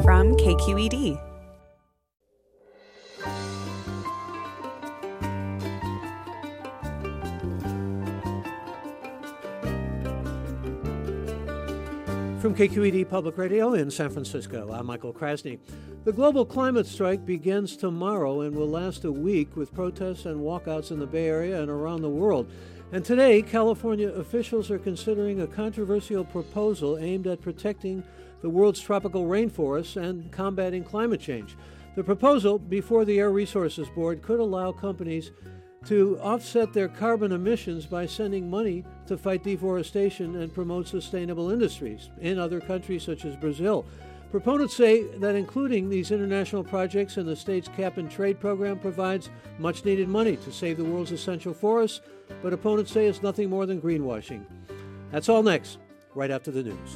from KQED. From KQED Public Radio in San Francisco, I'm Michael Krasny. The global climate strike begins tomorrow and will last a week with protests and walkouts in the Bay Area and around the world. And today, California officials are considering a controversial proposal aimed at protecting the world's tropical rainforests and combating climate change. The proposal before the Air Resources Board could allow companies to offset their carbon emissions by sending money to fight deforestation and promote sustainable industries in other countries such as Brazil. Proponents say that including these international projects in the state's cap-and-trade program provides much-needed money to save the world's essential forests, but opponents say it's nothing more than greenwashing. That's all next, right after the news.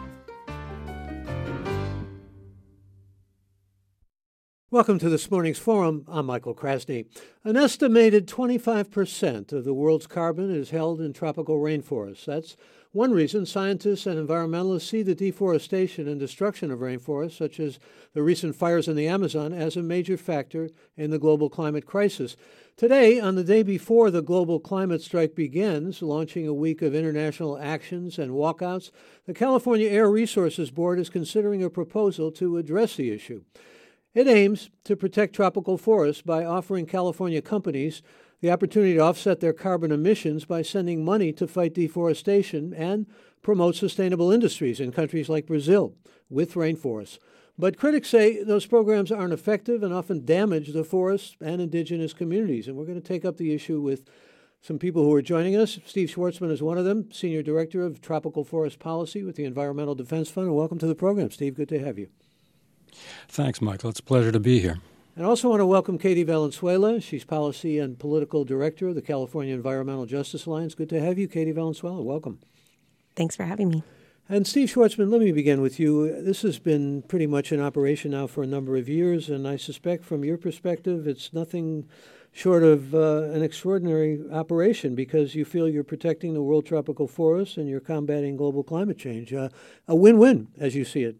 Welcome to this morning's forum. I'm Michael Krasny. An estimated 25% of the world's carbon is held in tropical rainforests. That's one reason scientists and environmentalists see the deforestation and destruction of rainforests, such as the recent fires in the Amazon, as a major factor in the global climate crisis. Today, on the day before the global climate strike begins, launching a week of international actions and walkouts, the California Air Resources Board is considering a proposal to address the issue. It aims to protect tropical forests by offering California companies the opportunity to offset their carbon emissions by sending money to fight deforestation and promote sustainable industries in countries like Brazil with rainforests. But critics say those programs aren't effective and often damage the forests and indigenous communities. And we're going to take up the issue with some people who are joining us. Steve Schwartzman is one of them, Senior Director of Tropical Forest Policy with the Environmental Defense Fund. And welcome to the program, Steve. Good to have you. Thanks, Michael. It's a pleasure to be here. And I also want to welcome Katie Valenzuela. She's Policy and Political Director of the California Environmental Justice Alliance. Good to have you, Katie Valenzuela. Welcome. Thanks for having me. And Steve Schwartzman, let me begin with you. This has been pretty much in operation now for a number of years, and I suspect from your perspective it's nothing short of an extraordinary operation because you feel you're protecting the world tropical forests and you're combating global climate change. A win-win, as you see it.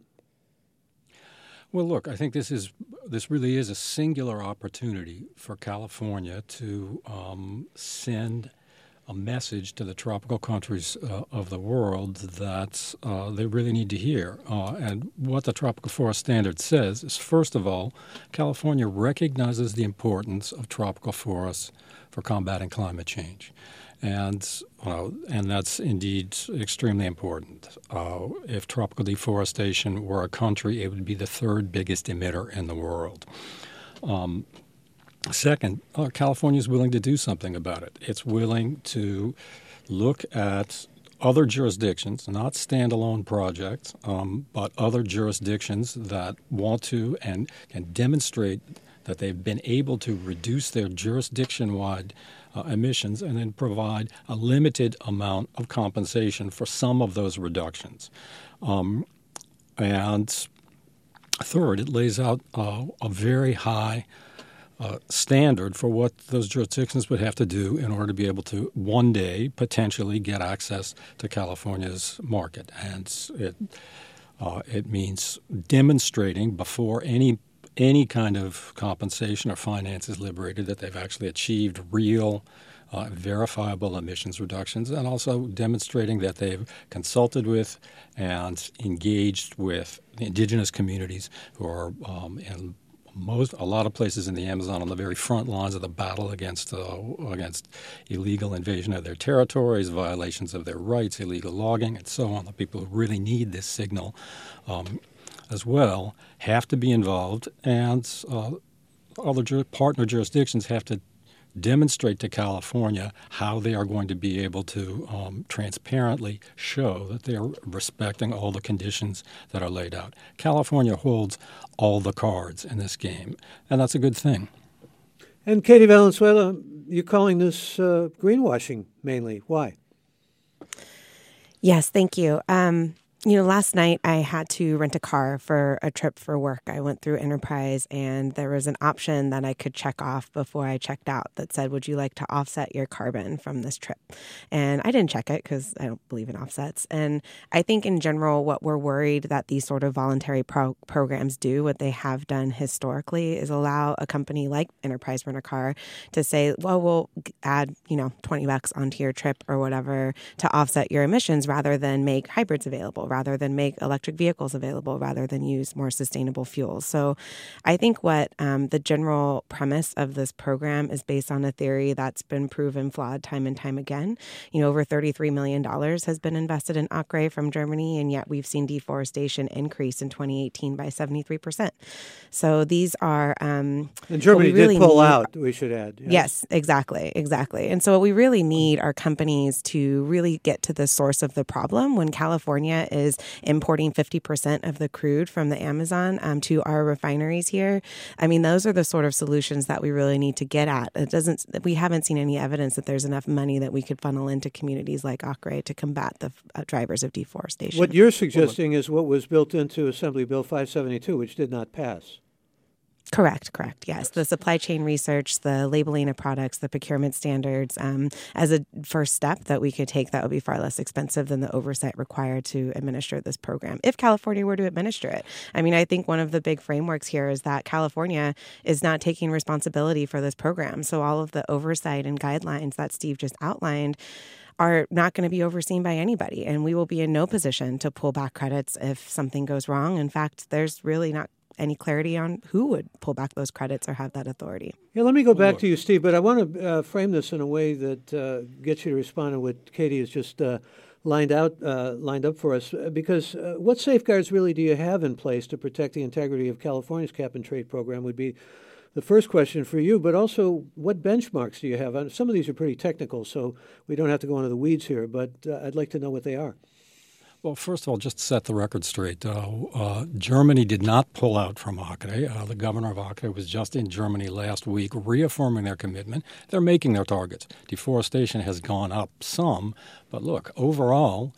Well, look, I think this really is a singular opportunity for California to send a message to the tropical countries of the world that they really need to hear. And what the Tropical Forest Standard says is, first of all, California recognizes the importance of tropical forests for combating climate change. And that's indeed extremely important. If tropical deforestation were a country, it would be the third biggest emitter in the world. Second, California is willing to do something about it. It's willing to look at other jurisdictions, not standalone projects, but other jurisdictions that want to and can demonstrate that they've been able to reduce their jurisdiction-wide emissions and then provide a limited amount of compensation for some of those reductions. And third, it lays out a very high standard for what those jurisdictions would have to do in order to be able to one day potentially get access to California's market. And it means demonstrating before any kind of compensation or finance is liberated that they've actually achieved real verifiable emissions reductions, and also demonstrating that they've consulted with and engaged with the indigenous communities who are in a lot of places in the Amazon on the very front lines of the battle against illegal invasion of their territories, violations of their rights, illegal logging, and so on. The people who really need this signal as well have to be involved, and other partner jurisdictions have to demonstrate to California how they are going to be able to transparently show that they are respecting all the conditions that are laid out. California holds all the cards in this game, and that's a good thing. And Katie Valenzuela, you're calling this greenwashing mainly. Why? Yes, thank you. Last night I had to rent a car for a trip for work. I went through Enterprise and there was an option that I could check off before I checked out that said, would you like to offset your carbon from this trip? And I didn't check it because I don't believe in offsets. And I think in general, what we're worried that these sort of voluntary programs do, what they have done historically, is allow a company like Enterprise Rent a Car to say, well, we'll add, $20 onto your trip or whatever to offset your emissions rather than make hybrids available, rather than make electric vehicles available, rather than use more sustainable fuels. So I think what the general premise of this program is based on a theory that's been proven flawed time and time again. Over $33 million has been invested in Acre from Germany, and yet we've seen deforestation increase in 2018 by 73%. So these are... and Germany did pull out, we should add. Yes, exactly. And so what we really need are companies to really get to the source of the problem. When California is importing 50% of the crude from the Amazon to our refineries here, those are the sort of solutions that we really need to get at. We haven't seen any evidence that there's enough money that we could funnel into communities like Acre to combat the drivers of deforestation. What you're suggesting is what was built into Assembly Bill 572, which did not pass. Correct. Yes. The supply chain research, the labeling of products, the procurement standards, as a first step that we could take that would be far less expensive than the oversight required to administer this program, if California were to administer it. I think one of the big frameworks here is that California is not taking responsibility for this program. So all of the oversight and guidelines that Steve just outlined are not going to be overseen by anybody. And we will be in no position to pull back credits if something goes wrong. In fact, there's really not any clarity on who would pull back those credits or have that authority. Yeah, let me go back to you, Steve, but I want to frame this in a way that gets you to respond to what Katie has just lined up for us. Because what safeguards really do you have in place to protect the integrity of California's cap-and-trade program would be the first question for you, but also what benchmarks do you have? Some of these are pretty technical, so we don't have to go into the weeds here, but I'd like to know what they are. Well, first of all, just to set the record straight, Germany did not pull out from Acre. The governor of Acre was just in Germany last week reaffirming their commitment. They're making their targets. Deforestation has gone up some, but look, overall,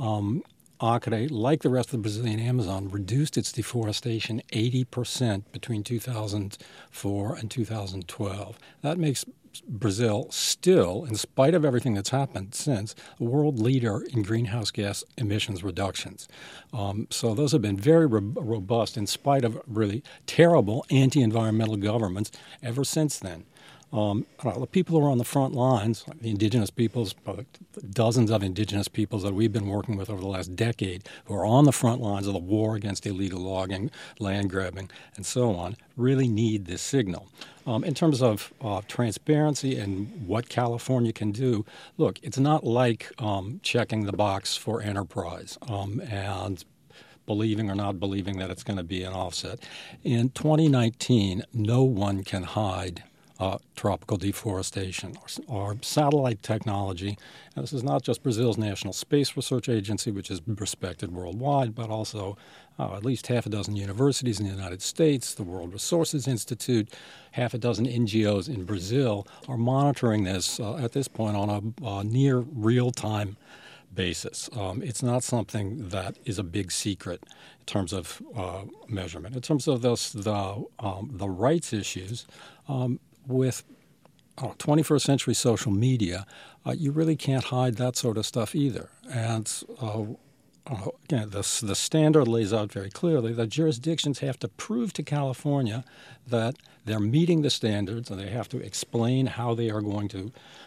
Acre, like the rest of the Brazilian Amazon, reduced its deforestation 80% between 2004 and 2012. That makes Brazil still, in spite of everything that's happened since, a world leader in greenhouse gas emissions reductions. So those have been very robust in spite of really terrible anti-environmental governments ever since then. The people who are on the front lines, the indigenous peoples, dozens of indigenous peoples that we've been working with over the last decade, who are on the front lines of the war against illegal logging, land grabbing, and so on, really need this signal. In terms of transparency and what California can do, look, it's not like checking the box for Enterprise and believing or not believing that it's going to be an offset. In 2019, no one can hide tropical deforestation. Our satellite technology, and this is not just Brazil's National Space Research Agency, which is respected worldwide, but also at least half a dozen universities in the United States, the World Resources Institute, half a dozen NGOs in Brazil are monitoring this at this point on a near real-time basis. It's not something that is a big secret in terms of measurement. In terms of the rights issues, with 21st century social media, you really can't hide that sort of stuff either. And again, the standard lays out very clearly that jurisdictions have to prove to California that they're meeting the standards, and they have to explain how they are going to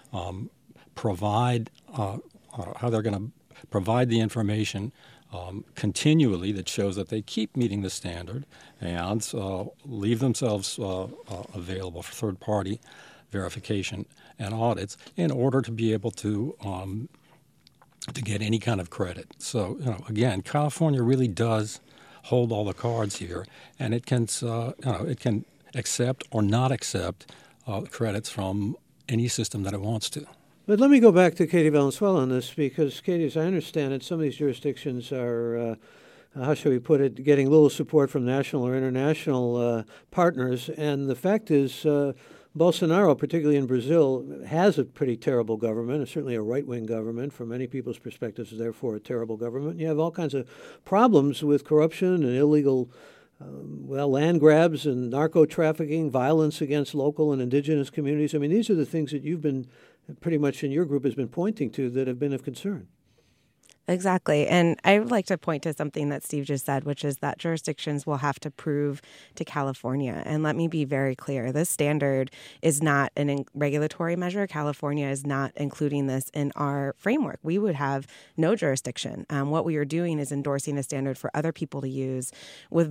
provide how they're going to provide the information continually that shows that they keep meeting the standard and leave themselves available for third-party verification and audits in order to be able to get any kind of credit. So, again, California really does hold all the cards here, and it can accept or not accept credits from any system that it wants to. But let me go back to Katie Valenzuela on this, because, Katie, as I understand it, some of these jurisdictions are, how shall we put it, getting little support from national or international partners. And the fact is, Bolsonaro, particularly in Brazil, has a pretty terrible government, certainly a right-wing government. From many people's perspectives, therefore a terrible government. You have all kinds of problems with corruption and illegal land grabs and narco trafficking, violence against local and indigenous communities. I mean, these are the things that you've been pretty much in your group has been pointing to that have been of concern. Exactly. And I would like to point to something that Steve just said, which is that jurisdictions will have to prove to California. And let me be very clear. This standard is not a regulatory measure. California is not including this in our framework. We would have no jurisdiction. What we are doing is endorsing a standard for other people to use with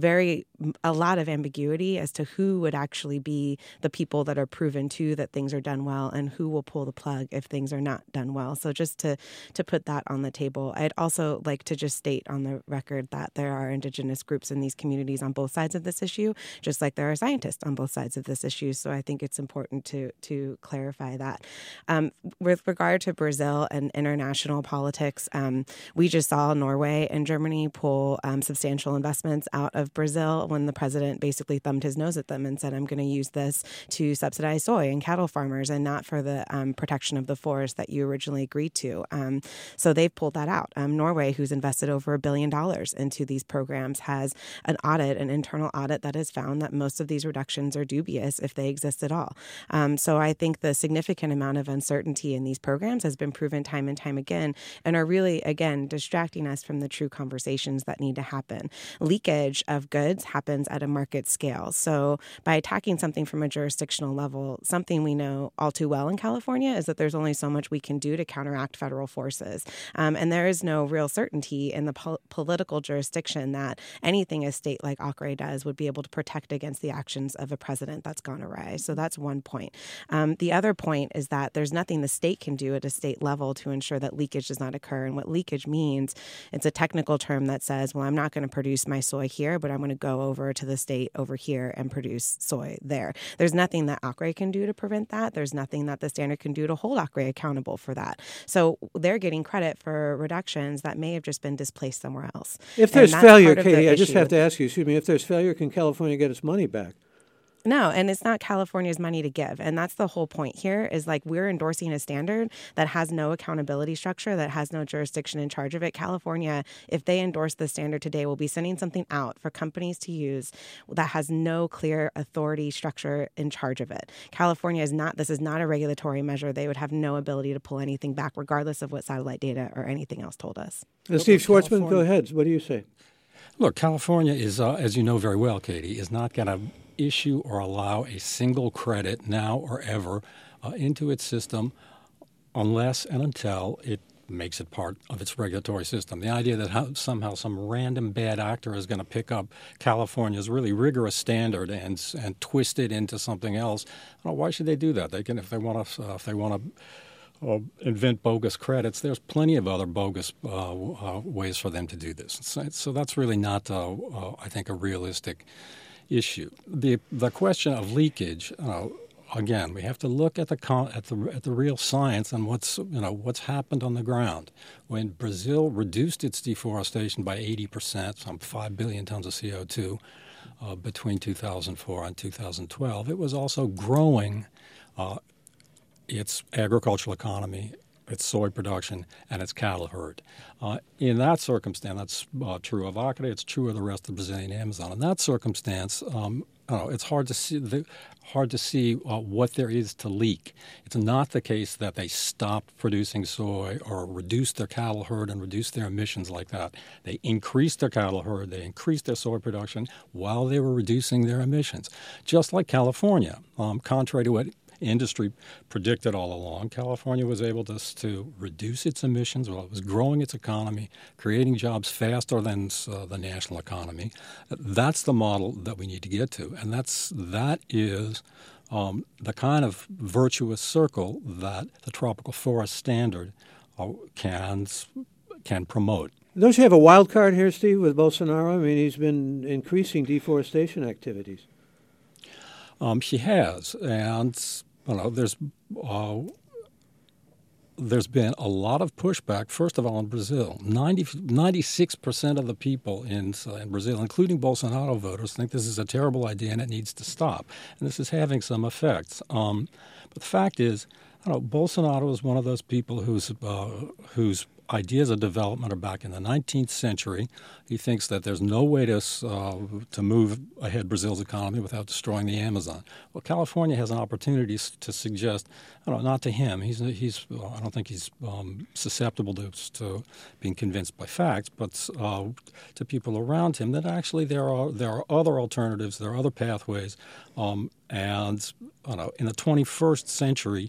a lot of ambiguity as to who would actually be the people that are proven to that things are done well and who will pull the plug if things are not done well. So just to put that on the table, I'd also like to just state on the record that there are indigenous groups in these communities on both sides of this issue, just like there are scientists on both sides of this issue. So I think it's important to clarify that. With regard to Brazil and international politics, we just saw Norway and Germany pull substantial investments out of Brazil when the president basically thumbed his nose at them and said, I'm going to use this to subsidize soy and cattle farmers and not for the protection of the forest that you originally agreed to. So they've pulled that out. Norway, who's invested over $1 billion into these programs, has an internal audit that has found that most of these reductions are dubious if they exist at all. So I think the significant amount of uncertainty in these programs has been proven time and time again and are really, again, distracting us from the true conversations that need to happen. Leakage of goods happens at a market scale. So by attacking something from a jurisdictional level, something we know all too well in California is that there's only so much we can do to counteract federal forces. And there is no real certainty in the political jurisdiction that anything a state like Acre does would be able to protect against the actions of a president that's gone awry. So that's one point. The other point is that there's nothing the state can do at a state level to ensure that leakage does not occur. And what leakage means, it's a technical term that says, well, I'm not going to produce my soy here, but I'm going to go over to the state over here and produce soy there. There's nothing that Acre can do to prevent that. There's nothing that the standard can do to hold Acre accountable for that. So they're getting credit for reductions that may have just been displaced somewhere else. If there's failure, Katie, I just have to ask you, if there's failure, can California get its money back? No, and it's not California's money to give. And that's the whole point here is like we're endorsing a standard that has no accountability structure, that has no jurisdiction in charge of it. California, if they endorse the standard today, will be sending something out for companies to use that has no clear authority structure in charge of it. This is not a regulatory measure. They would have no ability to pull anything back, regardless of what satellite data or anything else told us. Steve Schwartzman, go ahead. What do you say? Look, California is, as you know very well, Katie, is not going to issue or allow a single credit now or ever into its system unless and until it makes it part of its regulatory system. The idea that somehow some random bad actor is going to pick up California's really rigorous standard and twist it into something else, why should they do that? They can, if they want to invent bogus credits, there's plenty of other bogus ways for them to do this. So that's really not, I think, a realistic issue. The question of leakage, again, we have to look at the real science and what's happened on the ground. When Brazil reduced its deforestation by 80%, some 5 billion tons of CO2 between 2004 and 2012, it was also growing its agricultural economy, its soy production, and its cattle herd. In that circumstance, that's true of Acre, it's true of the rest of the Brazilian Amazon. In that circumstance, it's hard to see what there is to leak. It's not the case that they stopped producing soy or reduced their cattle herd and reduced their emissions like that. They increased their cattle herd, they increased their soy production while they were reducing their emissions. Just like California, contrary to what industry predicted all along, California was able to reduce its emissions while it was growing its economy, creating jobs faster than the national economy. That's the model that we need to get to, and that is the kind of virtuous circle that the Tropical Forest Standard can promote. Don't you have a wild card here, Steve, with Bolsonaro? I mean, he's been increasing deforestation activities. He has, and there's there's been a lot of pushback, first of all, in Brazil. 96% of the people in Brazil, including Bolsonaro voters, think this is a terrible idea and it needs to stop. And this is having some effects. But the fact is, Bolsonaro is one of those people whose ideas of development are back in the 19th century. He thinks that there's no way to move ahead Brazil's economy without destroying the Amazon. Well, California has an opportunity to suggest, not to him. I don't think he's susceptible to being convinced by facts, but to people around him that actually there are other alternatives, there are other pathways, and in the 21st century.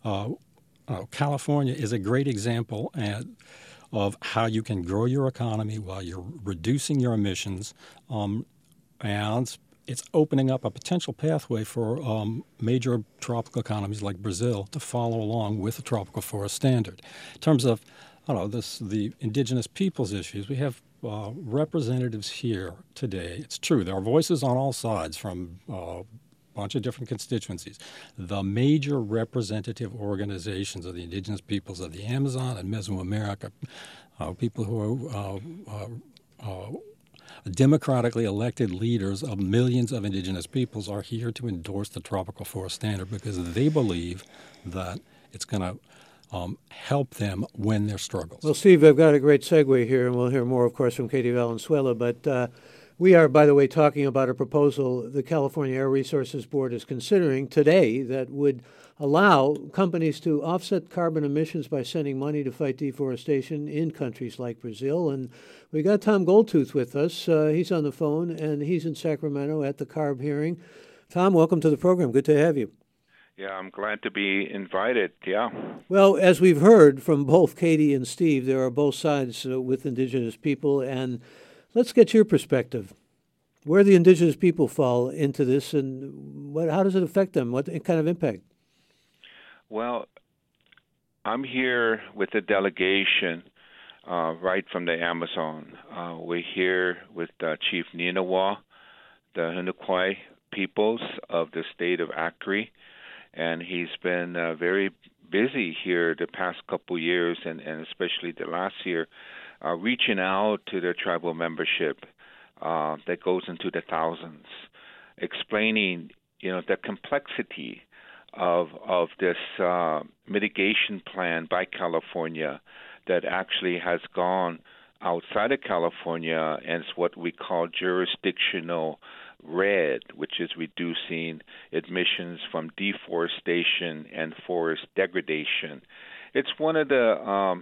California is a great example of how you can grow your economy while you're reducing your emissions, and it's opening up a potential pathway for major tropical economies like Brazil to follow along with the Tropical Forest Standard. In terms of the indigenous peoples issues, we have representatives here today. It's true, there are voices on all sides from bunch of different constituencies. The major representative organizations of the indigenous peoples of the Amazon and Mesoamerica, people who are democratically elected leaders of millions of indigenous peoples, are here to endorse the Tropical Forest Standard because they believe that it's going to help them win their struggles. Well, Steve, I've got a great segue here, and we'll hear more, of course, from Katie Valenzuela, but we are, by the way, talking about a proposal the California Air Resources Board is considering today that would allow companies to offset carbon emissions by sending money to fight deforestation in countries like Brazil. And we got Tom Goldtooth with us. He's on the phone, and he's in Sacramento at the CARB hearing. Tom, welcome to the program. Good to have you. Yeah, I'm glad to be invited, yeah. Well, as we've heard from both Katie and Steve, there are both sides with indigenous people, and let's get your perspective. Where the indigenous people fall into this, and how does it affect them? What kind of impact? Well, I'm here with a delegation right from the Amazon. We're here with Chief Ninawa, the Hunukoi peoples of the state of Acre, and he's been very busy here the past couple years, and especially the last year, reaching out to their tribal membership that goes into the thousands, explaining, the complexity of this mitigation plan by California that actually has gone outside of California, and it's what we call jurisdictional RED, which is reducing emissions from deforestation and forest degradation. It's one of the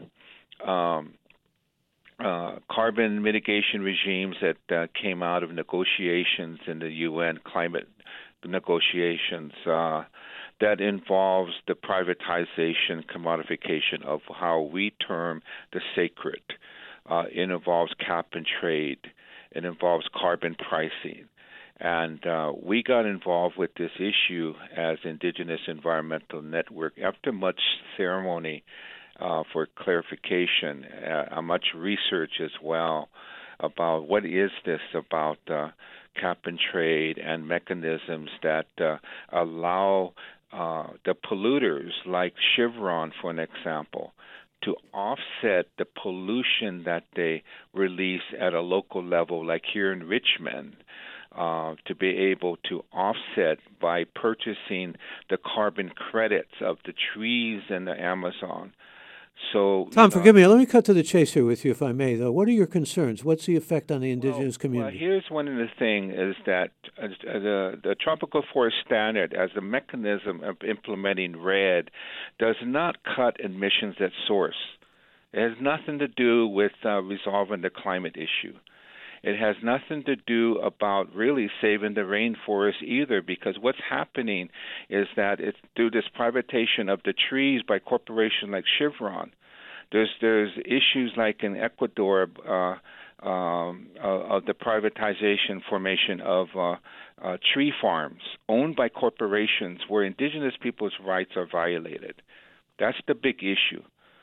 carbon mitigation regimes that came out of negotiations in the UN climate negotiations that involves the privatization, commodification of how we term the sacred. It involves cap and trade. It involves carbon pricing. And we got involved with this issue as Indigenous Environmental Network after much ceremony for clarification, much research as well about what is this about cap and trade and mechanisms that allow the polluters like Chevron, for an example, to offset the pollution that they release at a local level, like here in Richmond, to be able to offset by purchasing the carbon credits of the trees in the Amazon. So, Tom, forgive me. Let me cut to the chase here with you, if I may, though. What are your concerns? What's the effect on the indigenous community? Well, here's one of the things is that the Tropical Forest Standard, as a mechanism of implementing RED, does not cut emissions at source. It has nothing to do with resolving the climate issue. It has nothing to do about really saving the rainforest either, because what's happening is that it's through this privatization of the trees by corporations like Chevron. There's issues like in Ecuador of the privatization formation of tree farms owned by corporations where indigenous people's rights are violated. That's the big issue.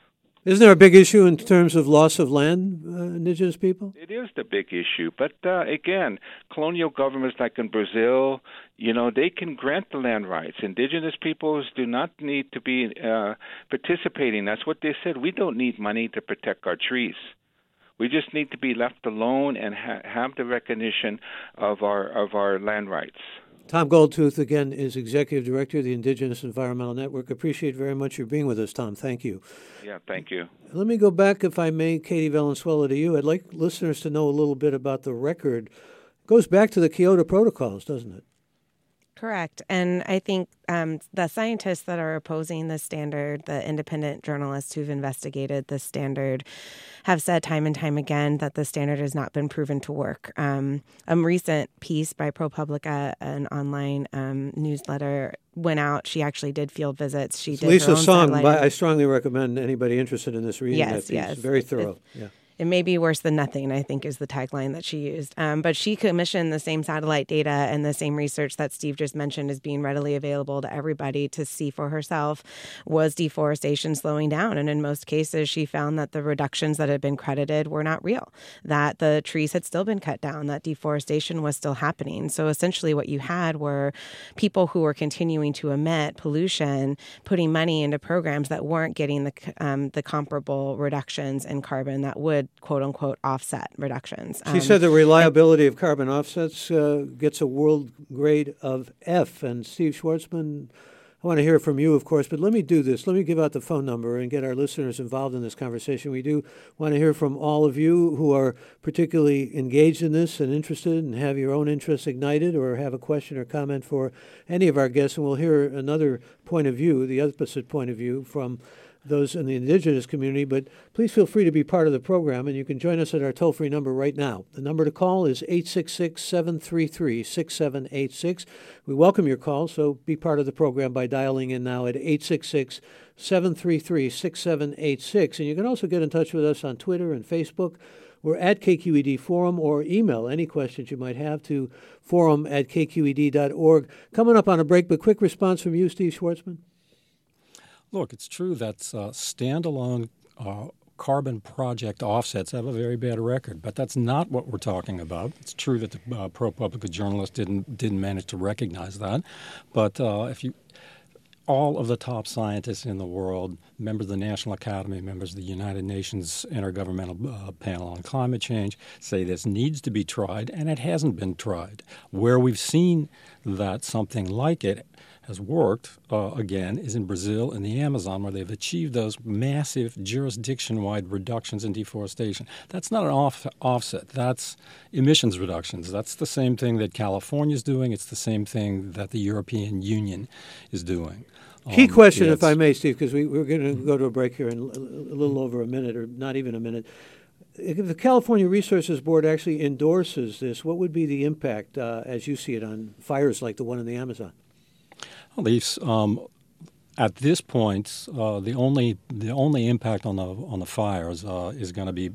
Isn't there a big issue in terms of loss of land, indigenous people? It is the big issue. But again, colonial governments like in Brazil, they can grant the land rights. Indigenous peoples do not need to be participating. That's what they said. We don't need money to protect our trees. We just need to be left alone and have the recognition of our land rights. Tom Goldtooth, again, is Executive Director of the Indigenous Environmental Network. Appreciate very much your being with us, Tom. Thank you. Yeah, thank you. Let me go back, if I may, Katie Valenzuela, to you. I'd like listeners to know a little bit about the record. It goes back to the Kyoto Protocols, doesn't it? Correct. And I think the scientists that are opposing the standard, the independent journalists who've investigated the standard, have said time and time again that the standard has not been proven to work. A recent piece by ProPublica, an online newsletter, went out. She actually did field visits. She did Lisa her own Song. satellite. I strongly recommend anybody interested in this reading that piece. Yes. Very thorough. Yeah. It may be worse than nothing, I think, is the tagline that she used. But she commissioned the same satellite data and the same research that Steve just mentioned is being readily available to everybody to see for herself. Was deforestation slowing down? And in most cases, she found that the reductions that had been credited were not real, that the trees had still been cut down, that deforestation was still happening. So essentially what you had were people who were continuing to emit pollution, putting money into programs that weren't getting the comparable reductions in carbon that would quote unquote offset reductions. She said the reliability of carbon offsets gets a world grade of F. And Steve Schwartzman, I want to hear from you, of course, but let me do this. Let me give out the phone number and get our listeners involved in this conversation. We do want to hear from all of you who are particularly engaged in this and interested and have your own interests ignited or have a question or comment for any of our guests. And we'll hear another point of view, the opposite point of view from those in the indigenous community, but please feel free to be part of the program, and you can join us at our toll-free number right now. The number to call is 866-733-6786. We welcome your call, so be part of the program by dialing in now at 866-733-6786. And you can also get in touch with us on Twitter and Facebook. We're at KQED Forum, or email any questions you might have to forum@kqed.org. Coming up on a break, but quick response from you, Steve Schwartzman. Look, it's true that standalone carbon project offsets have a very bad record, but that's not what we're talking about. It's true that the ProPublica journalist didn't manage to recognize that, but all of the top scientists in the world, members of the National Academy, members of the United Nations Intergovernmental Panel on Climate Change, say this needs to be tried, and it hasn't been tried. Where we've seen that something like it has worked, again, is in Brazil and the Amazon, where they've achieved those massive jurisdiction-wide reductions in deforestation. That's not an offset. That's emissions reductions. That's the same thing that California is doing. It's the same thing that the European Union is doing. Key question, if I may, Steve, because we're going to go to a break here in a little over a minute, or not even a minute. If the California Resources Board actually endorses this, what would be the impact, as you see it, on fires like the one in the Amazon? Well, at this point, the only impact on the fires is going to be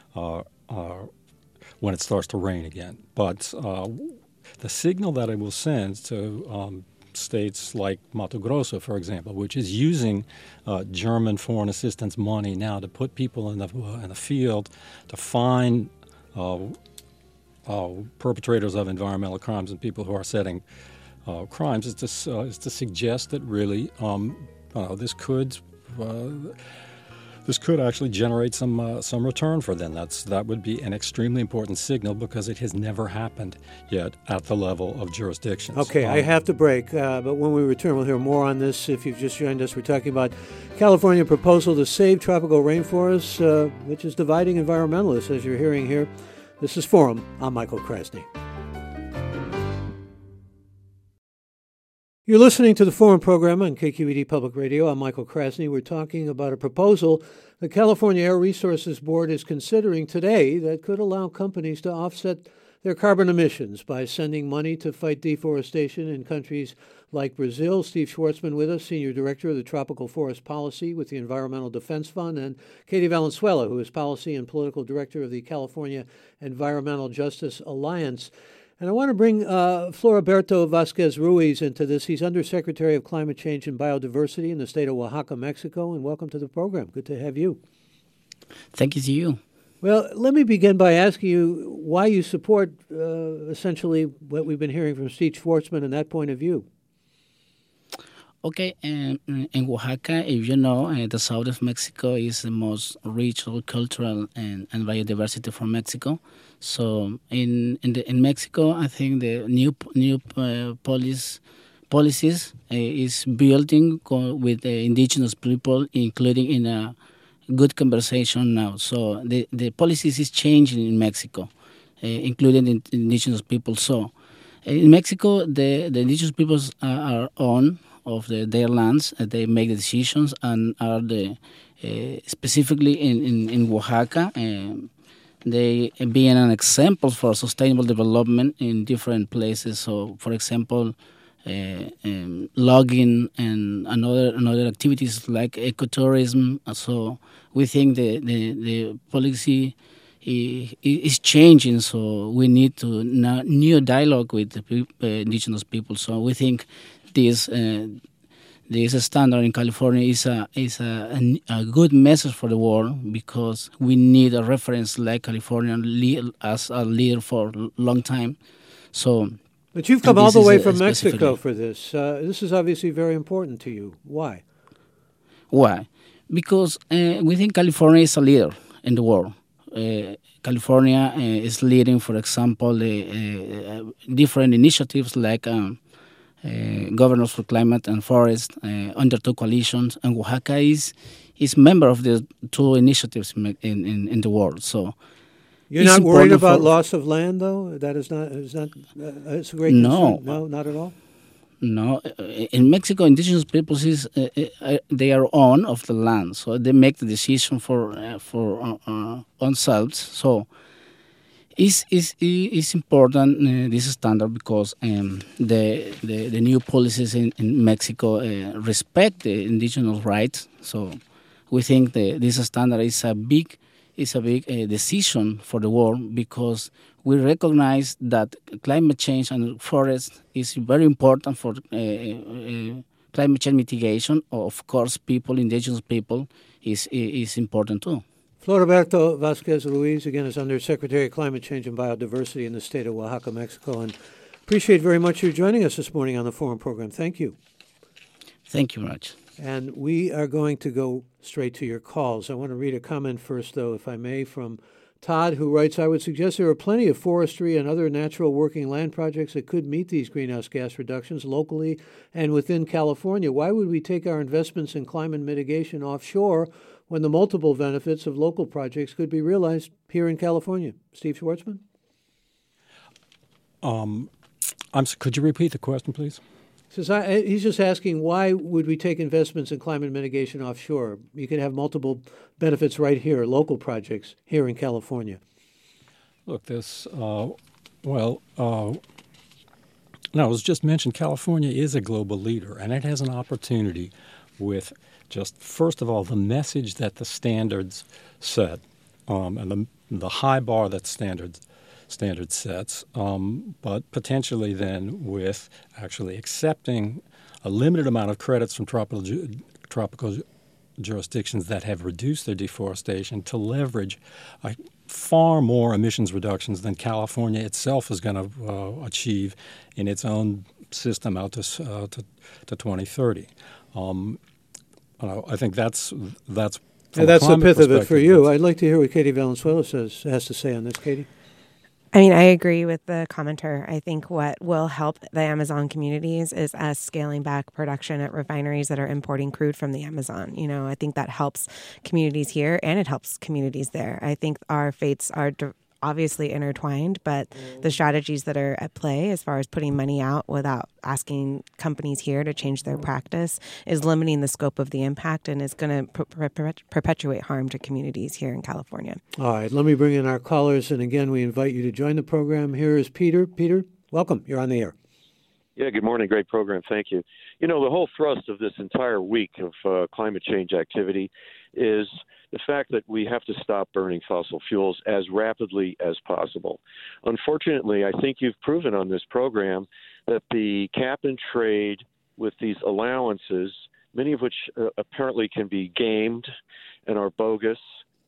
when it starts to rain again. But the signal that it will send to states like Mato Grosso, for example, which is using German foreign assistance money now to put people in the field to find perpetrators of environmental crimes and people who are setting crimes, is to suggest that really this could actually generate some return for them. That would be an extremely important signal because it has never happened yet at the level of jurisdictions. Okay, I have to break, but when we return, we'll hear more on this. If you've just joined us, we're talking about California proposal to save tropical rainforests, which is dividing environmentalists, as you're hearing here. This is Forum. I'm Michael Krasny. You're listening to the Forum program on KQED Public Radio. I'm Michael Krasny. We're talking about a proposal the California Air Resources Board is considering today that could allow companies to offset their carbon emissions by sending money to fight deforestation in countries like Brazil. Steve Schwartzman with us, Senior Director of the Tropical Forest Policy with the Environmental Defense Fund, and Katie Valenzuela, who is Policy and Political Director of the California Environmental Justice Alliance. And I want to bring Floriberto Vasquez Ruiz into this. He's Undersecretary of Climate Change and Biodiversity in the state of Oaxaca, Mexico, and welcome to the program. Good to have you. Thank you to you. Well, let me begin by asking you why you support essentially what we've been hearing from Steve Schwartzman and that point of view. Okay, in Oaxaca, if you know, the south of Mexico is the most rich cultural and biodiversity for Mexico. So in Mexico, I think the new policies is building with the indigenous people, including in a good conversation now. So the policies is changing in Mexico, including the indigenous people. So in Mexico, the indigenous peoples are on of their lands. They make the decisions and are specifically in Oaxaca. They being an example for sustainable development in different places. So, for example, logging and another activities like ecotourism. So we think the policy is changing. So we need to new dialogue with the indigenous people. So we think this standard in California is a good message for the world, because we need a reference like California as a leader for a long time. So, but you've come all the way from Mexico for this. This is obviously very important to you. Why? Why? Because we think California is a leader in the world. California is leading, for example, different initiatives like Governors for Climate and Forest under two coalitions, and Oaxaca is member of the two initiatives in the world. So you're not worried about loss of land, though? That is not it's a great concern. No, not at all. No, in Mexico, indigenous peoples they are own of the land, so they make the decision for themselves. So it's important this standard, because the new policies in Mexico respect the indigenous rights. So we think this standard is a big decision for the world, because we recognize that climate change and forest is very important for climate change mitigation. Of course, indigenous people is important too. Floriberto Vasquez Ruiz, again, is Undersecretary of Climate Change and Biodiversity in the state of Oaxaca, Mexico, and appreciate very much you joining us this morning on the Forum program. Thank you. Thank you very much. And we are going to go straight to your calls. I want to read a comment first, though, if I may, from Todd, who writes, I would suggest there are plenty of forestry and other natural working land projects that could meet these greenhouse gas reductions locally and within California. Why would we take our investments in climate mitigation offshore when the multiple benefits of local projects could be realized here in California? Steve Schwartzman? Could you repeat the question, please? He's just asking, why would we take investments in climate mitigation offshore? You could have multiple benefits right here, local projects here in California. Look, it was just mentioned, California is a global leader, and it has an opportunity with just, first of all, the message that the standards set, and the high bar that standard sets, but potentially then with actually accepting a limited amount of credits from tropical jurisdictions that have reduced their deforestation to leverage far more emissions reductions than California itself is going to achieve in its own system out to 2030. I think that's the pith of it for you. I'd like to hear what Katie Valenzuela has to say on this. Katie? I mean, I agree with the commenter. I think what will help the Amazon communities is us scaling back production at refineries that are importing crude from the Amazon. You know, I think that helps communities here and it helps communities there. I think our fates are obviously intertwined, but the strategies that are at play as far as putting money out without asking companies here to change their practice is limiting the scope of the impact and is going to perpetuate harm to communities here in California. All right, let me bring in our callers, and again, we invite you to join the program. Here is Peter. Peter, welcome. You're on the air. Yeah, good morning. Great program. Thank you. You know, the whole thrust of this entire week of climate change activity is the fact that we have to stop burning fossil fuels as rapidly as possible. Unfortunately, I think you've proven on this program that the cap and trade with these allowances, many of which apparently can be gamed and are bogus,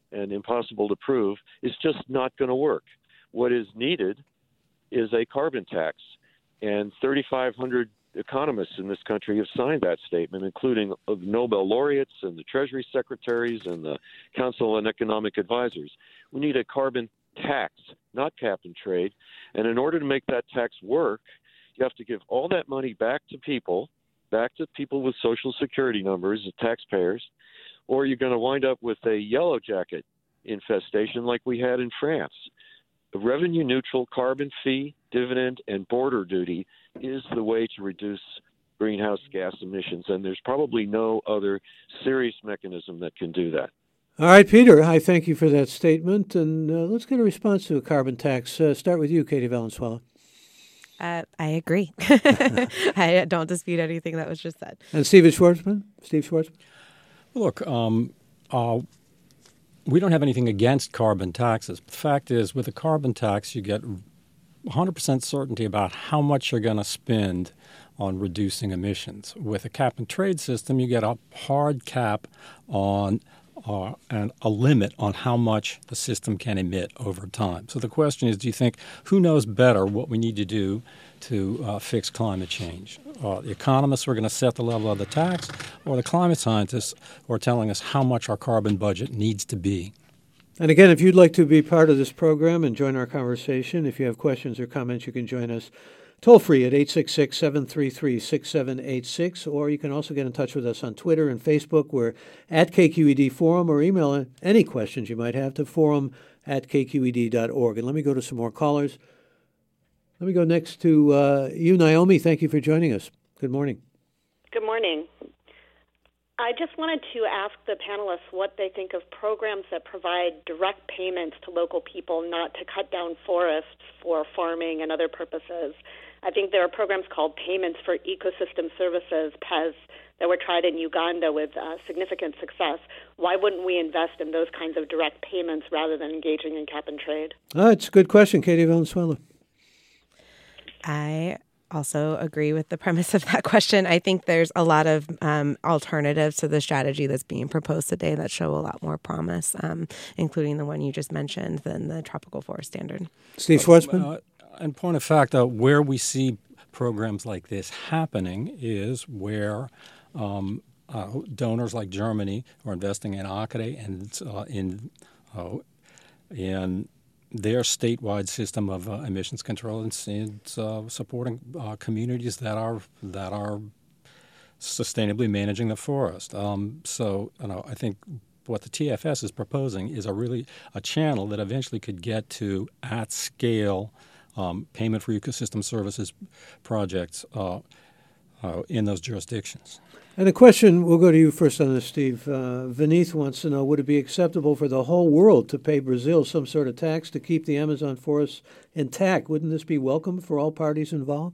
and impossible to prove is just not going to work. What is needed is a carbon tax, and 3,500 economists in this country have signed that statement, including Nobel laureates and the Treasury secretaries and the Council on Economic Advisors. We need a carbon tax, not cap and trade. And in order to make that tax work, you have to give all that money back to people with Social Security numbers, the taxpayers, or you're going to wind up with a yellow jacket infestation like we had in France. A revenue-neutral carbon fee, dividend, and border duty is the way to reduce greenhouse gas emissions, and there's probably no other serious mechanism that can do that. All right, Peter, I thank you for that statement, and let's get a response to a carbon tax. Start with you, Katie Valenzuela. I agree. I don't dispute anything that was just said. And Steve Schwarzman? Look, we don't have anything against carbon taxes. The fact is, with a carbon tax, you get 100% certainty about how much you're going to spend on reducing emissions. With a cap and trade system, you get a hard cap on and a limit on how much the system can emit over time. So the question is, do you think, who knows better what we need to do to fix climate change? The economists who are going to set the level of the tax, or the climate scientists who are telling us how much our carbon budget needs to be? And again, if you'd like to be part of this program and join our conversation, if you have questions or comments, you can join us toll-free at 866-733-6786, or you can also get in touch with us on Twitter and Facebook. We're at KQED Forum, or email any questions you might have to forum@kqed.org. And let me go to some more callers. Let me go next to you, Naomi. Thank you for joining us. Good morning. Good morning. I just wanted to ask the panelists what they think of programs that provide direct payments to local people, not to cut down forests for farming and other purposes. I think there are programs called Payments for Ecosystem Services, PES, that were tried in Uganda with significant success. Why wouldn't we invest in those kinds of direct payments rather than engaging in cap and trade? It's a good question, Katie Valenzuela. I also agree with the premise of that question. I think there's a lot of alternatives to the strategy that's being proposed today that show a lot more promise, including the one you just mentioned, than the Tropical Forest Standard. Steve Schwarzman? In point of fact, where we see programs like this happening is where donors like Germany are investing in AKD and in their statewide system of emissions control and supporting communities that are sustainably managing the forest. So I think what the TFS is proposing is a channel that eventually could get to at scale payment for ecosystem services projects in those jurisdictions. And a question, we'll go to you first on this, Steve. Vineeth wants to know, would it be acceptable for the whole world to pay Brazil some sort of tax to keep the Amazon forests intact? Wouldn't this be welcome for all parties involved?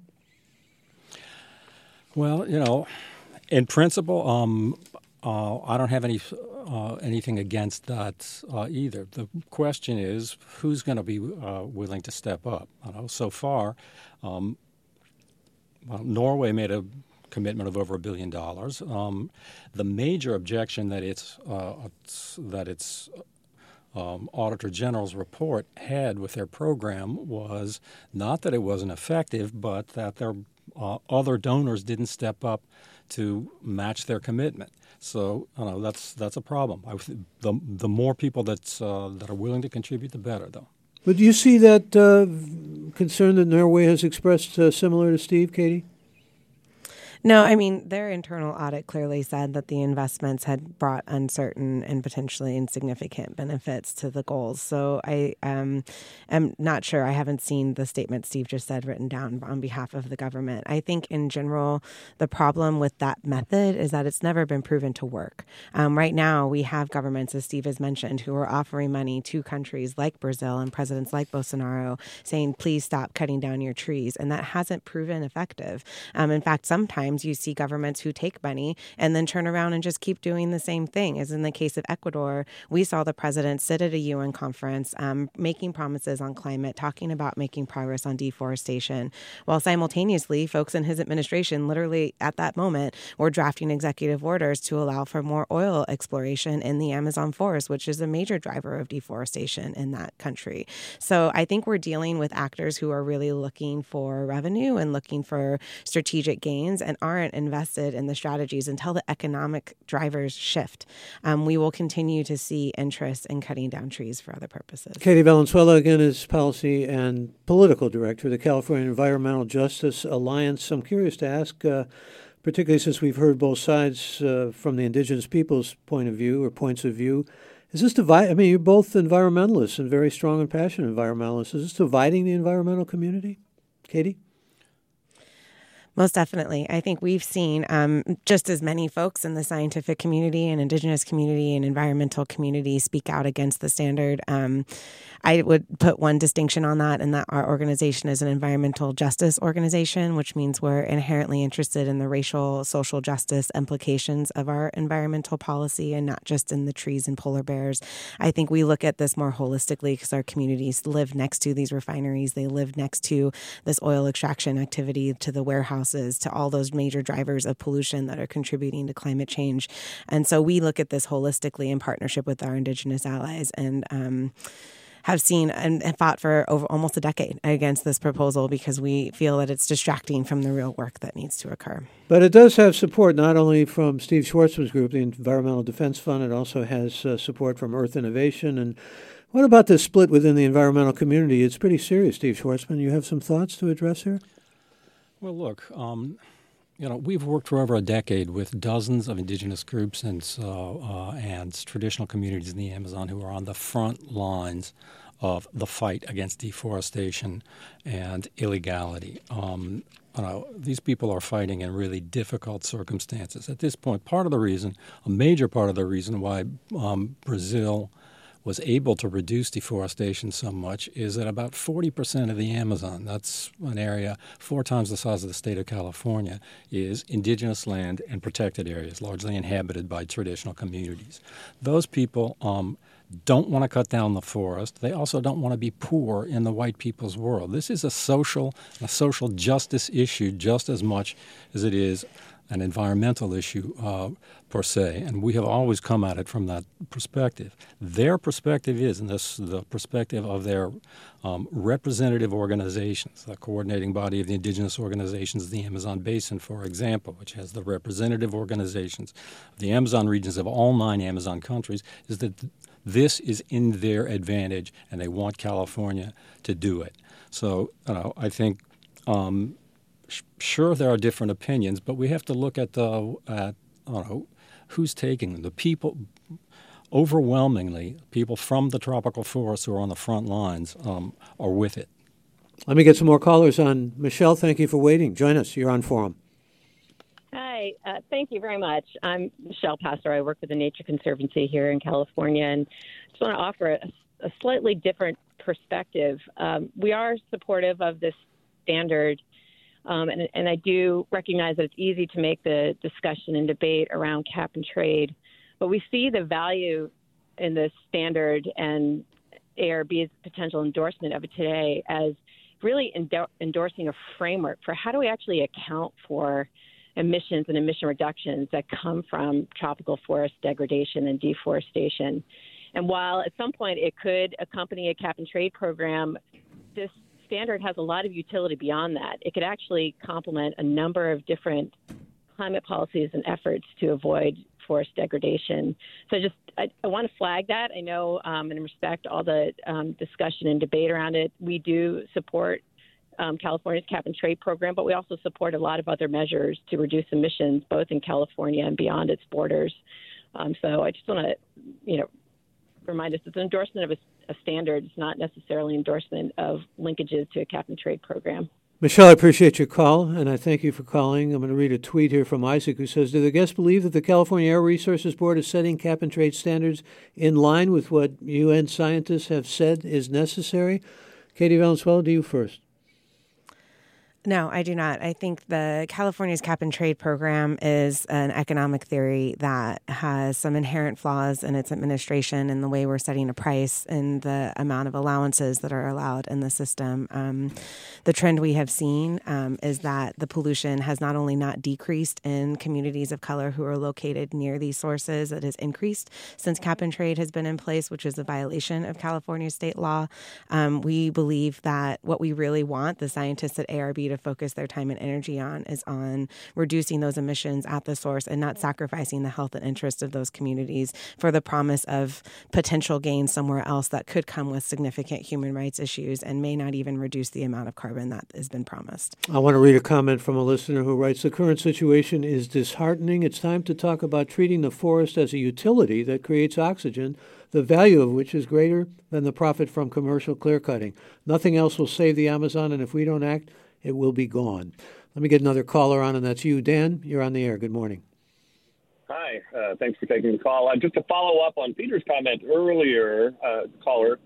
Well, in principle, I don't have anything against that either. The question is, who's going to be willing to step up? So far, Norway made a commitment of over $1 billion. The major objection that its Auditor General's report had with their program was not that it wasn't effective, but that their other donors didn't step up to match their commitment. So that's a problem. The more people that are willing to contribute, the better, though. But do you see that concern that Norway has expressed similar to Steve, Katie? No, I mean, their internal audit clearly said that the investments had brought uncertain and potentially insignificant benefits to the goals. So I am not sure. I haven't seen the statement Steve just said written down on behalf of the government. I think in general, the problem with that method is that it's never been proven to work. Right now, we have governments, as Steve has mentioned, who are offering money to countries like Brazil and presidents like Bolsonaro saying, please stop cutting down your trees. And that hasn't proven effective. In fact, sometimes times you see governments who take money and then turn around and just keep doing the same thing. As in the case of Ecuador, we saw the president sit at a UN conference making promises on climate, talking about making progress on deforestation, while simultaneously folks in his administration literally at that moment were drafting executive orders to allow for more oil exploration in the Amazon forest, which is a major driver of deforestation in that country. So I think we're dealing with actors who are really looking for revenue and looking for strategic gains and aren't invested in the strategies until the economic drivers shift. We will continue to see interest in cutting down trees for other purposes. Katie Valenzuela, again, is Policy and Political Director of the California Environmental Justice Alliance. I'm curious to ask, particularly since we've heard both sides from the indigenous people's point of view or points of view, is this I mean, you're both environmentalists and very strong and passionate environmentalists. Is this dividing the environmental community? Katie? Most definitely. I think we've seen just as many folks in the scientific community and indigenous community and environmental community speak out against the standard. I would put one distinction on that, and that our organization is an environmental justice organization, which means we're inherently interested in the racial, social justice implications of our environmental policy and not just in the trees and polar bears. I think we look at this more holistically because our communities live next to these refineries. They live next to this oil extraction activity, to the warehouses, to all those major drivers of pollution that are contributing to climate change. And so we look at this holistically in partnership with our indigenous allies and have seen and fought for over almost a decade against this proposal because we feel that it's distracting from the real work that needs to occur. But it does have support not only from Steve Schwarzman's group, the Environmental Defense Fund. It also has support from Earth Innovation. And what about the split within the environmental community? It's pretty serious, Steve Schwarzman. You have some thoughts to address here? Well, look, we've worked for over a decade with dozens of indigenous groups and traditional communities in the Amazon who are on the front lines of the fight against deforestation and illegality. These people are fighting in really difficult circumstances. At this point, a major part of the reason why Brazil was able to reduce deforestation so much is that about 40% of the Amazon, that's an area 4 times the size of the state of California, is indigenous land and protected areas, largely inhabited by traditional communities. Those people don't want to cut down the forest. They also don't want to be poor in the white people's world. This is a social justice issue just as much as it is an environmental issue per se, and we have always come at it from that perspective. Their perspective is, and this the perspective of their representative organizations, the coordinating body of the indigenous organizations of the Amazon Basin, for example, which has the representative organizations of the Amazon regions of all 9 Amazon countries, is that this is in their advantage, and they want California to do it. So, I think sure there are different opinions, but we have to look at who's taking them. The people, overwhelmingly, people from the tropical forests who are on the front lines are with it. Let me get some more callers on. Michelle, thank you for waiting. Join us. You're on Forum. Hi. Thank you very much. I'm Michelle Pastor. I work with the Nature Conservancy here in California, and just want to offer a slightly different perspective. We are supportive of this standard, and I do recognize that it's easy to make the discussion and debate around cap and trade, but we see the value in this standard and ARB's potential endorsement of it today as really endorsing a framework for how do we actually account for emissions and emission reductions that come from tropical forest degradation and deforestation. And while at some point it could accompany a cap and trade program, this standard has a lot of utility beyond that. It could actually complement a number of different climate policies and efforts to avoid forest degradation. So I want to flag that. I know and respect all the discussion and debate around it. We do support California's cap and trade program, but we also support a lot of other measures to reduce emissions, both in California and beyond its borders. So I just want to, remind us it's an endorsement of a standard. It's not necessarily endorsement of linkages to a cap and trade program. Michelle, I appreciate your call, and I thank you for calling. I'm going to read a tweet here from Isaac who says, do the guests believe that the California Air Resources Board is setting cap and trade standards in line with what UN scientists have said is necessary? Katie Valenzuela, to you first. No, I do not. I think the California's cap and trade program is an economic theory that has some inherent flaws in its administration and the way we're setting a price and the amount of allowances that are allowed in the system. The trend we have seen is that the pollution has not only not decreased in communities of color who are located near these sources, it has increased since cap and trade has been in place, which is a violation of California state law. We believe that what we really want the scientists at ARB to focus their time and energy on is on reducing those emissions at the source and not sacrificing the health and interests of those communities for the promise of potential gain somewhere else that could come with significant human rights issues and may not even reduce the amount of carbon that has been promised. I want to read a comment from a listener who writes, "The current situation is disheartening. It's time to talk about treating the forest as a utility that creates oxygen, the value of which is greater than the profit from commercial clear cutting. Nothing else will save the Amazon, and if we don't act, it will be gone." Let me get another caller on, and that's you. Dan, you're on the air. Good morning. Hi. Thanks for taking the call. Just to follow up on Peter's comment earlier, caller,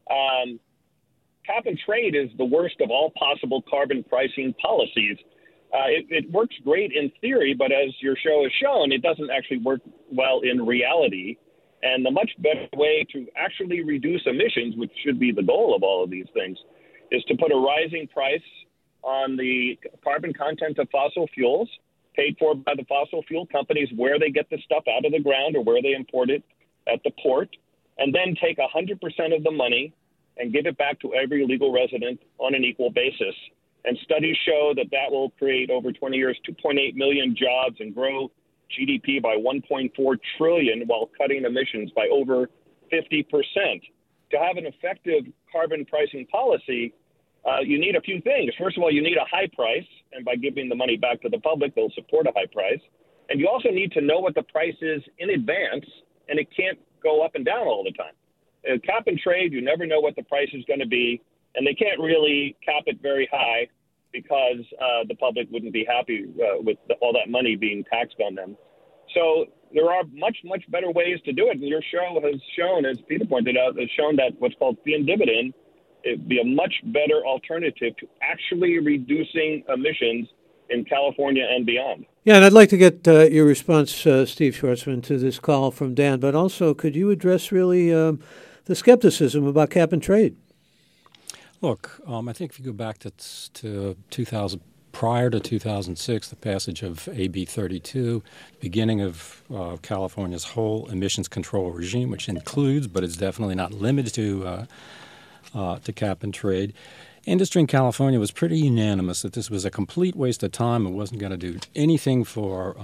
cap and trade is the worst of all possible carbon pricing policies. It works great in theory, but as your show has shown, it doesn't actually work well in reality. And the much better way to actually reduce emissions, which should be the goal of all of these things, is to put a rising price on the carbon content of fossil fuels, paid for by the fossil fuel companies where they get the stuff out of the ground or where they import it at the port, and then take 100% of the money and give it back to every legal resident on an equal basis. And studies show that that will create over 20 years 2.8 million jobs and grow GDP by 1.4 trillion while cutting emissions by over 50%. To have an effective carbon pricing policy, you need a few things. First of all, you need a high price, and by giving the money back to the public, they'll support a high price. And you also need to know what the price is in advance, and it can't go up and down all the time. Cap and trade, you never know what the price is going to be, and they can't really cap it very high because the public wouldn't be happy with all that money being taxed on them. So there are much, much better ways to do it. And your show has shown, as Peter pointed out, has shown that what's called fee and dividend, it'd be a much better alternative to actually reducing emissions in California and beyond. Yeah, and I'd like to get your response, Steve Schwartzman, to this call from Dan, but also could you address really the skepticism about cap and trade? Look, I think if you go back to 2000, prior to 2006, the passage of AB 32, beginning of California's whole emissions control regime, which includes, but is definitely not limited to cap and trade, industry in California was pretty unanimous that this was a complete waste of time. It wasn't going to do anything for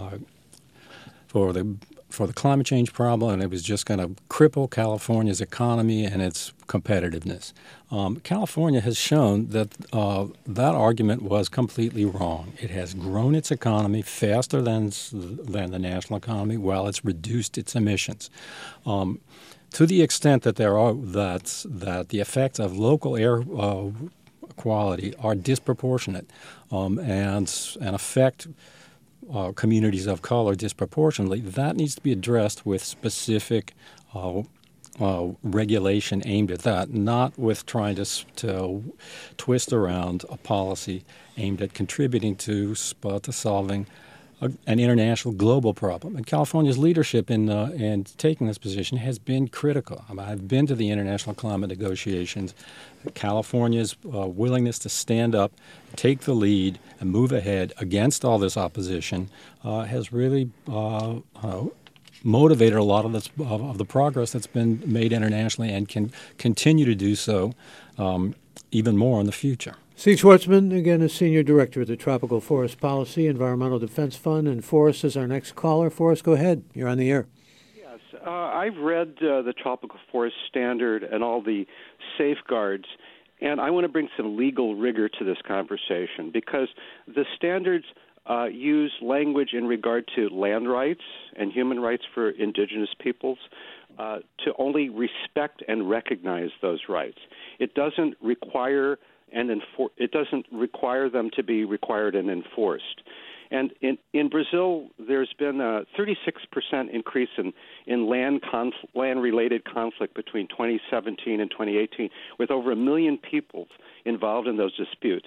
the climate change problem, and it was just going to cripple California's economy and its competitiveness. California has shown that that argument was completely wrong. It has grown its economy faster than the national economy while it's reduced its emissions. To the extent that that the effects of local air quality are disproportionate and affect communities of color disproportionately, that needs to be addressed with specific regulation aimed at that, not with trying to twist around a policy aimed at contributing to solving an international global problem. And California's leadership in taking this position has been critical. I've been to the international climate negotiations. California's willingness to stand up, take the lead, and move ahead against all this opposition has really motivated a lot of the progress that's been made internationally and can continue to do so even more in the future. Steve Schwartzman, again, is Senior Director of the Tropical Forest Policy, Environmental Defense Fund, and Forrest is our next caller. Forrest, go ahead. You're on the air. Yes, I've read the Tropical Forest Standard and all the safeguards, and I want to bring some legal rigor to this conversation because the standards use language in regard to land rights and human rights for indigenous peoples to only respect and recognize those rights. It doesn't require it doesn't require them to be required and enforced. And in Brazil, there's been a 36% increase in land-related conflict between 2017 and 2018, with over 1 million people involved in those disputes.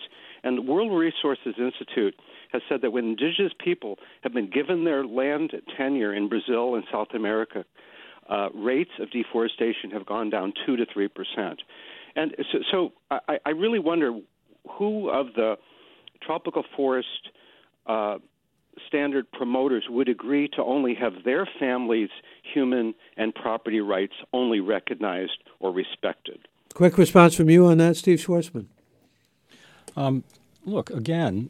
And the World Resources Institute has said that when indigenous people have been given their land tenure in Brazil and South America, rates of deforestation have gone down 2 to 3%. And so I really wonder who of the tropical forest standard promoters would agree to only have their families' human and property rights only recognized or respected. Quick response from you on that, Steve Schwarzman. Look, again,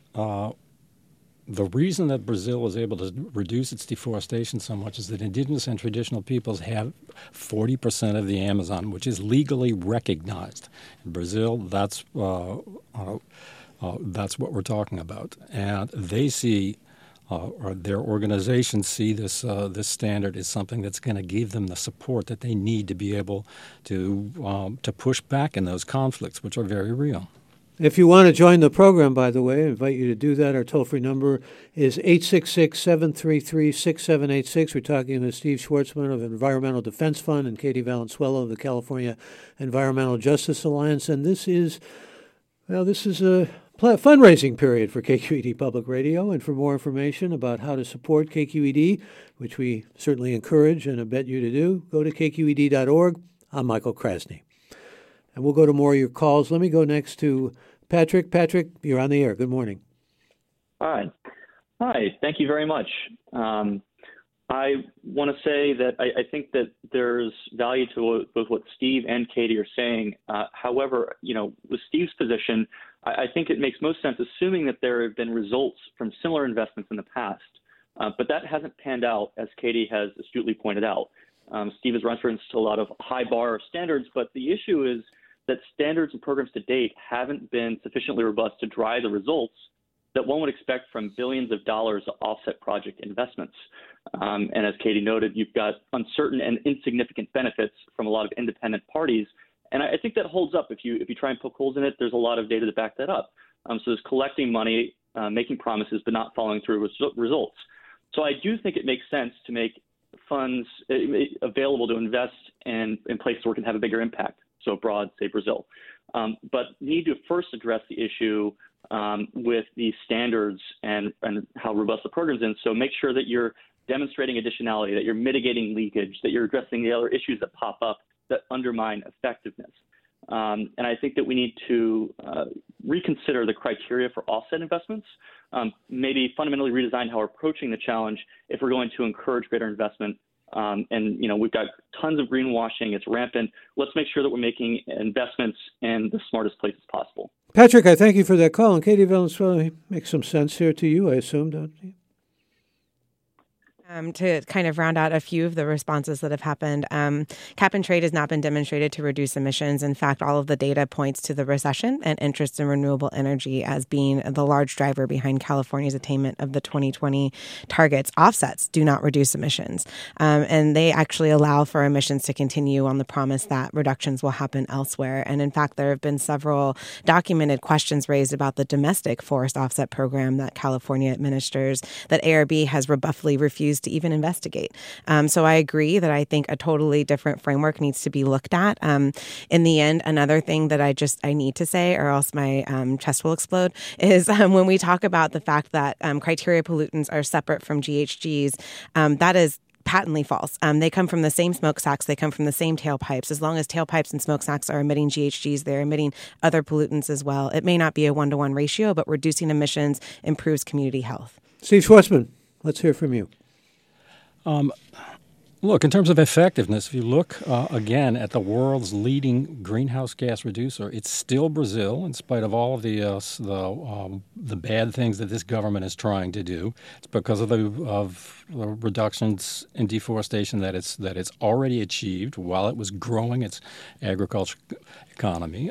the reason that Brazil is able to reduce its deforestation so much is that indigenous and traditional peoples have 40% of the Amazon, which is legally recognized. In Brazil, that's what we're talking about. And they see, or their organizations see this standard as something that's going to give them the support that they need to be able to push back in those conflicts, which are very real. If you want to join the program, by the way, I invite you to do that. Our toll-free number is 866-733-6786. We're talking to Steve Schwarzman of Environmental Defense Fund and Katie Valenzuela of the California Environmental Justice Alliance. And this is a fundraising period for KQED Public Radio. And for more information about how to support KQED, which we certainly encourage and abet you to do, go to kqed.org. I'm Michael Krasny. And we'll go to more of your calls. Let me go next to Patrick. Patrick, you're on the air. Good morning. Hi. Thank you very much. I want to say that I think that there's value to both what Steve and Katie are saying. However, with Steve's position, I think it makes most sense, assuming that there have been results from similar investments in the past. But that hasn't panned out, as Katie has astutely pointed out. Steve has referenced a lot of high bar standards, but the issue is that standards and programs to date haven't been sufficiently robust to drive the results that one would expect from billions of dollars of offset project investments. And as Katie noted, you've got uncertain and insignificant benefits from a lot of independent parties. And I think that holds up. If you try and poke holes in it, there's a lot of data to back that up. So there's collecting money, making promises, but not following through with results. So I do think it makes sense to make funds available to invest in places where it can have a bigger impact. So abroad, say Brazil. But need to first address the issue with the standards and how robust the program's in. So make sure that you're demonstrating additionality, that you're mitigating leakage, that you're addressing the other issues that pop up that undermine effectiveness. And I think that we need to reconsider the criteria for offset investments, maybe fundamentally redesign how we're approaching the challenge if we're going to encourage greater investment. And we've got tons of greenwashing. It's rampant. Let's make sure that we're making investments in the smartest places possible. Patrick, I thank you for that call. And Katie Valenzuela, makes some sense here to you, I assume, don't you? To kind of round out a few of the responses that have happened, cap and trade has not been demonstrated to reduce emissions. In fact, all of the data points to the recession and interest in renewable energy as being the large driver behind California's attainment of the 2020 targets. Offsets do not reduce emissions, and they actually allow for emissions to continue on the promise that reductions will happen elsewhere. And in fact, there have been several documented questions raised about the domestic forest offset program that California administers that ARB has rebuffingly refused to even investigate. So I agree that I think a totally different framework needs to be looked at. In the end, another thing that I need to say, or else my chest will explode, is when we talk about the fact that criteria pollutants are separate from GHGs, that is patently false. They come from the same smokestacks. They come from the same tailpipes. As long as tailpipes and smokestacks are emitting GHGs, they're emitting other pollutants as well. It may not be a 1-to-1 ratio, but reducing emissions improves community health. Steve Schwarzman, let's hear from you. Look, in terms of effectiveness, if you look again at the world's leading greenhouse gas reducer, it's still Brazil, in spite of all of the bad things that this government is trying to do. It's because of the reductions in deforestation that it's already achieved while it was growing its agriculture economy,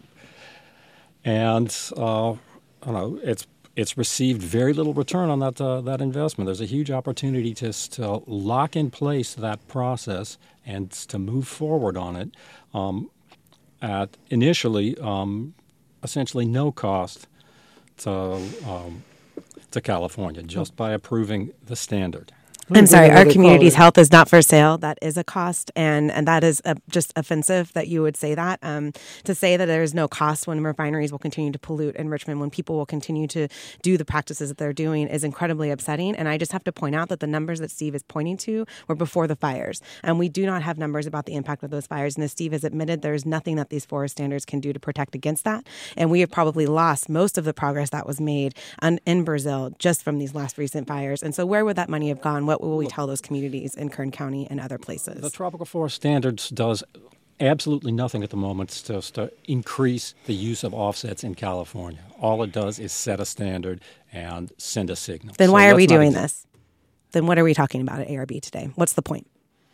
It's received very little return on that investment. There's a huge opportunity to lock in place that process and to move forward on it at initially essentially no cost to California, just by approving the standard. I'm sorry, our community's health is not for sale. That is a cost, and that is just offensive that you would say that. To say that there is no cost when refineries will continue to pollute in Richmond, when people will continue to do the practices that they're doing, is incredibly upsetting. And I just have to point out that the numbers that Steve is pointing to were before the fires. And we do not have numbers about the impact of those fires. And as Steve has admitted, there is nothing that these forest standards can do to protect against that. And we have probably lost most of the progress that was made in Brazil just from these last recent fires. And so where would that money have gone? What will we tell those communities in Kern County and other places? The Tropical Forest Standards does absolutely nothing at the moment to increase the use of offsets in California. All it does is set a standard and send a signal. Then why are we doing this? Then what are we talking about at ARB today? What's the point?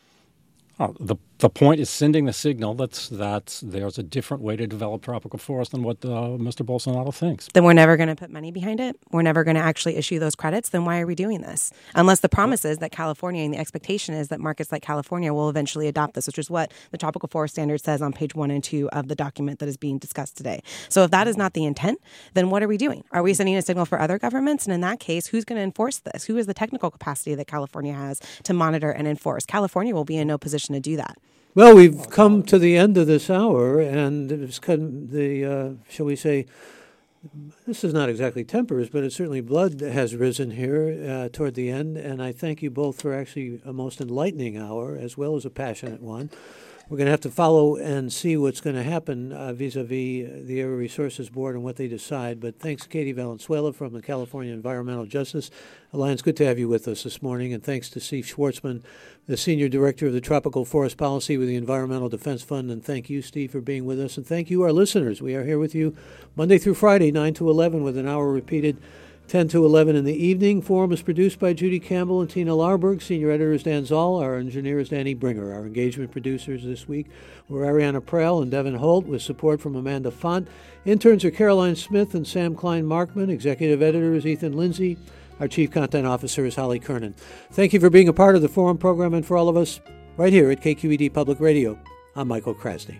The point is sending the signal that there's a different way to develop tropical forest than what Mr. Bolsonaro thinks. Then we're never going to put money behind it. We're never going to actually issue those credits. Then why are we doing this? Unless the promise is that California and the expectation is that markets like California will eventually adopt this, which is what the Tropical Forest Standard says on page 1 and 2 of the document that is being discussed today. So if that is not the intent, then what are we doing? Are we sending a signal for other governments? And in that case, who's going to enforce this? Who has the technical capacity that California has to monitor and enforce? California will be in no position to do that. Well, we've come to the end of this hour, and it's kind of the, shall we say, this is not exactly tempers, but it certainly blood has risen here toward the end, and I thank you both for actually a most enlightening hour as well as a passionate one. We're going to have to follow and see what's going to happen vis-a-vis the Area Resources Board and what they decide. But thanks, Katie Valenzuela from the California Environmental Justice Alliance. Good to have you with us this morning. And thanks to Steve Schwartzman, the Senior Director of the Tropical Forest Policy with the Environmental Defense Fund. And thank you, Steve, for being with us. And thank you, our listeners. We are here with you Monday through Friday, 9 to 11, with an hour repeated 10 to 11 in the evening. Forum is produced by Judy Campbell and Tina Larberg. Senior editor is Dan Zoll. Our engineer is Danny Bringer. Our engagement producers this week were Ariana Prell and Devin Holt, with support from Amanda Font. Interns are Caroline Smith and Sam Klein-Markman. Executive editor is Ethan Lindsay. Our chief content officer is Holly Kernan. Thank you for being a part of the Forum program, and for all of us right here at KQED Public Radio, I'm Michael Krasny.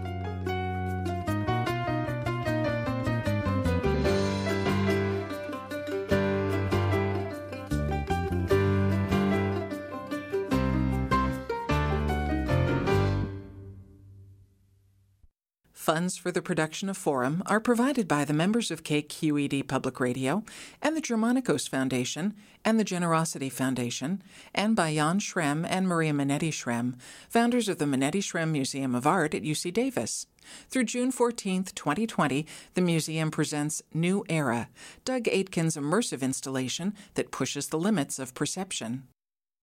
Funds for the production of Forum are provided by the members of KQED Public Radio and the Germanicos Foundation and the Generosity Foundation, and by Jan Schrem and Maria Minetti Schrem, founders of the Minetti Schrem Museum of Art at UC Davis. Through June 14, 2020, the museum presents New Era, Doug Aitken's immersive installation that pushes the limits of perception.